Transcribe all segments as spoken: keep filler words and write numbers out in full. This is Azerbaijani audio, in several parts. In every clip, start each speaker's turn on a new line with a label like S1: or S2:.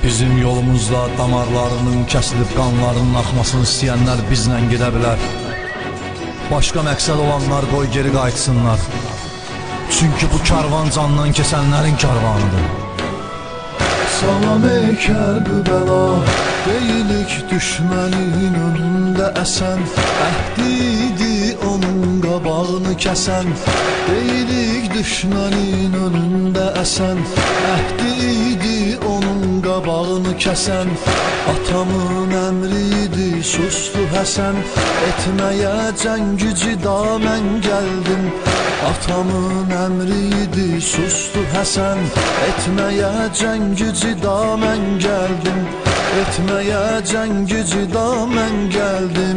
S1: Bizim yolumuzda damarlarının kəsilib qanlarının axmasını istəyənlər bizlə gedə bilər. Başqa məqsəd olanlar qoy geri qayıtsınlar. Çünki bu karvan candan keçənlərin karvanıdır.
S2: Salam ey Kərbəla, deyilik düşmənin önündə əsən. Əhdiydi onun qabağını kəsən. Deyilik düşmənin önündə əsən. Əhdiydi onun qabağını kəsən. Atamın əmriydi, sustu Həsən. Etməyə cəngücü da mən gəldim. Atamın əmriydi, sustu Həsən. Etməyə cəngücü da mən gəldim. Etməyə cəngücü da mən gəldim.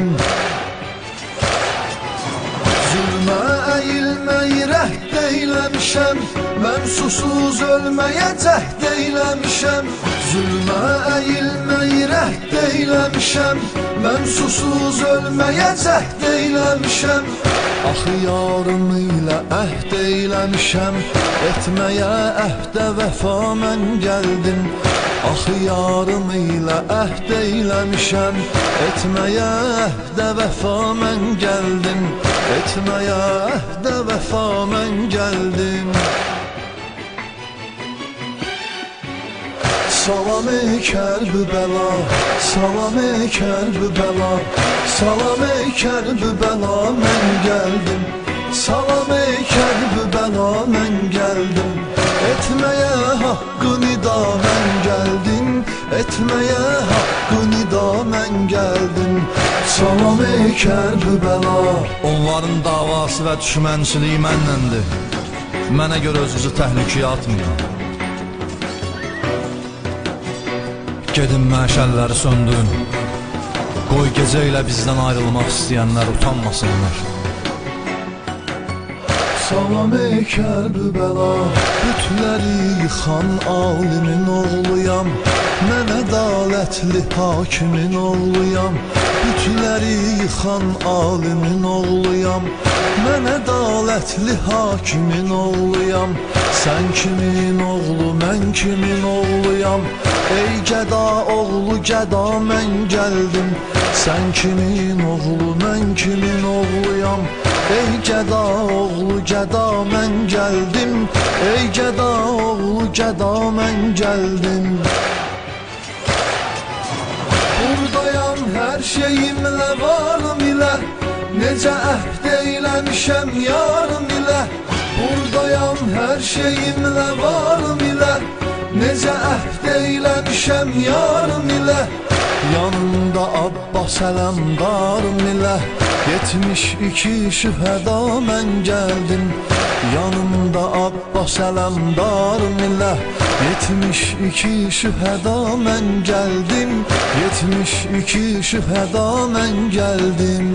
S2: Zülmə əyilməyi rəhd eyləmişəm. Mən susuz ölməyə cəhd eyləmişəm. Zülmə əyilməyi rəhd eyləmişəm. Mən susuz ölməyə cəhd eyləmişəm. Axı yarım ilə əhd eyləmişəm. Etməyə əhdə vəfa mən gəldim. Axı yarım ilə əhd eyləmişəm. Etməyə əhdə vəfa mən gəldim. Etməyə əhdə vəfa mən gəldim. Salam ey Kərbəla, salam ey Kərbəla, salam ey Kərbəla, mən gəldim. Salam ey Kərbəla, mən gəldim. Etməyə haqqı nida mən gəldim. Etməyə haqqı nida mən gəldim. Salam ey Kərbəla.
S1: Onların davası və düşmənçiliyi mənləndir. Mənə görə özünüzü təhlükəyə atmayın. Gedin məşəlləri söndürün. Qoy gecə ilə bizdən ayrılmaq istəyənlər utanmasınlar.
S2: Salam ey Kərbəla, bütləri yıxan alimin oğluyam. Mən ədalətli hakimin oğluyam. Bütləri yıxan alimin oğluyam. Mən ədalətli hakimin oğluyam. Sən kimin oğlu, mən kimin oğluyam. Ey gəda oğlu, gəda mən gəldim. Sən kimin oğlu, mən kimin oğluyam. Ey gəda oğlu, gəda mən gəldim. Ey gəda oğlu, gəda mən gəldim. Buradayam hər şeyimlə, varım ilə. Necə əhd eyləmişəm yarım ilə. Buradayam hər şeyimlə, varım ilə. Necə əhd eyləmişəm yarım ilə. Yanımda Abbas ələmdarım ilə. Yetmiş iki şühəda mən gəldim. Yanımda Abbas ələmdarım ilə. Yetmiş iki şühəda mən gəldim. Yetmiş iki şühəda mən gəldim.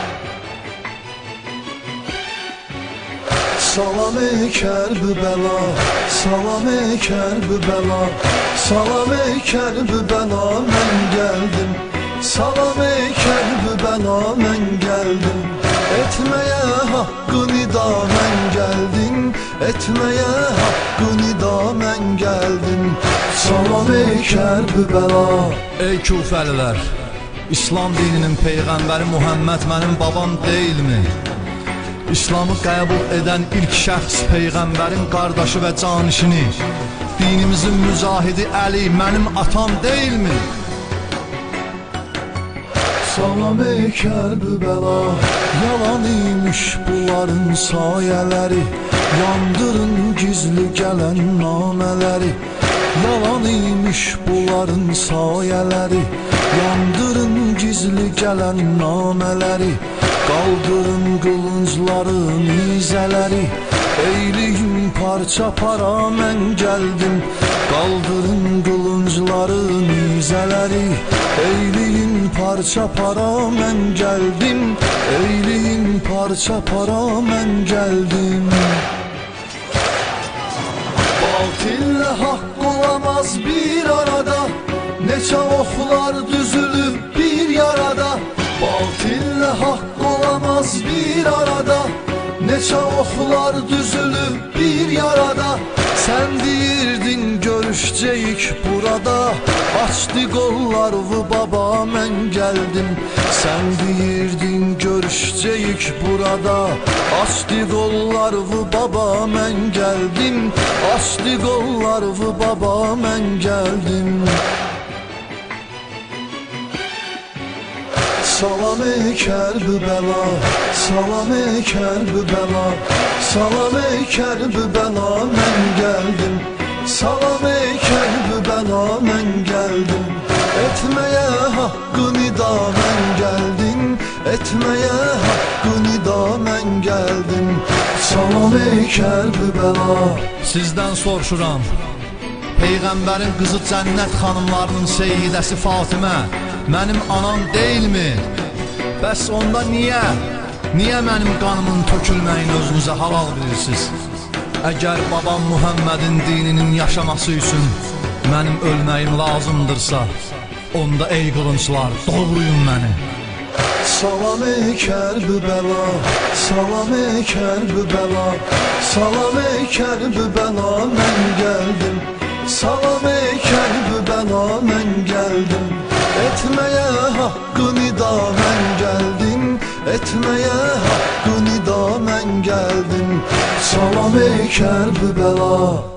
S2: Salam ey Kərbəla, salam ey Kərbəla, salam ey Kərbəla, mən gəldim. Salam ey Kərbəla, mən gəldim. Etməyə haqqı nida mən gəldim. Etməyə haqqı nida mən gəldim. Salam ey Kərbəla.
S1: Ey Kufəlilər, İslam dininin peyğəmbəri Muhammed mənim babam deyilmi? İslamı qəbul edən ilk şəxs peyğəmbərin qardaşı və canişini, dinimizin mücahidi Əli mənim atam deyilmi?
S2: Salam ey Kərbəla, yalan imiş bunların sayələri. Yandırın gizli gələn namələri. Yalan imiş bunların sayələri. Yandırın gizli gələn namələri. Qaldırın qılıncların izələri. Eyliyin parça para mən gəldim. Qaldırın qılıncların izələri. Eyliyin parça para mən gəldim. Eyliyin parça para mən gəldim. Batillə haqq olamaz bir arada. Neçə oxlar düzülüb bir yarada. Batillə haqq olamaz bir arada. Neçə oxlar düzülüb bir yarada. Sən deyirdin görüş görüşəcəyik burada. Açdı qollarını baba, mən gəldim. Sən deyirdin görüşəcəyik burada. Açdı qollarını baba, mən gəldim. Açdı qollarını baba, mən gəldim. Salam ey Kərbəla, salam ey Kərbəla, salam ey Kərbəla, mən gəldim. Salam ey Kərbəla, mən gəldim. Etməyə haqqını da mən gəldim. Etməyə haqqını da mən gəldim. Salam ey Kərbəla.
S1: Sizdən soruşuram, Peyğəmbərin qızı cənnət xanımlarının seyyidəsi Fatimə mənim anam deyilmi? Bəs onda niyə, niyə mənim qanımın tökülməyini özünüzə halal bilirsiniz? Əgər babam Muhammedin dininin yaşaması üçün mənim ölməyim lazımdırsa, onda ey qılınclar, doğruyun məni.
S2: Salam ey Kərbəla, salam ey Kərbəla, salam ey Kərbəla, mən gəldim. Salam ey Kərbəla, mən gəldim. Etməyə haqqını da mən gəldim. Etməyə haqqını da mən gəldim. Salam ey Kərbəla.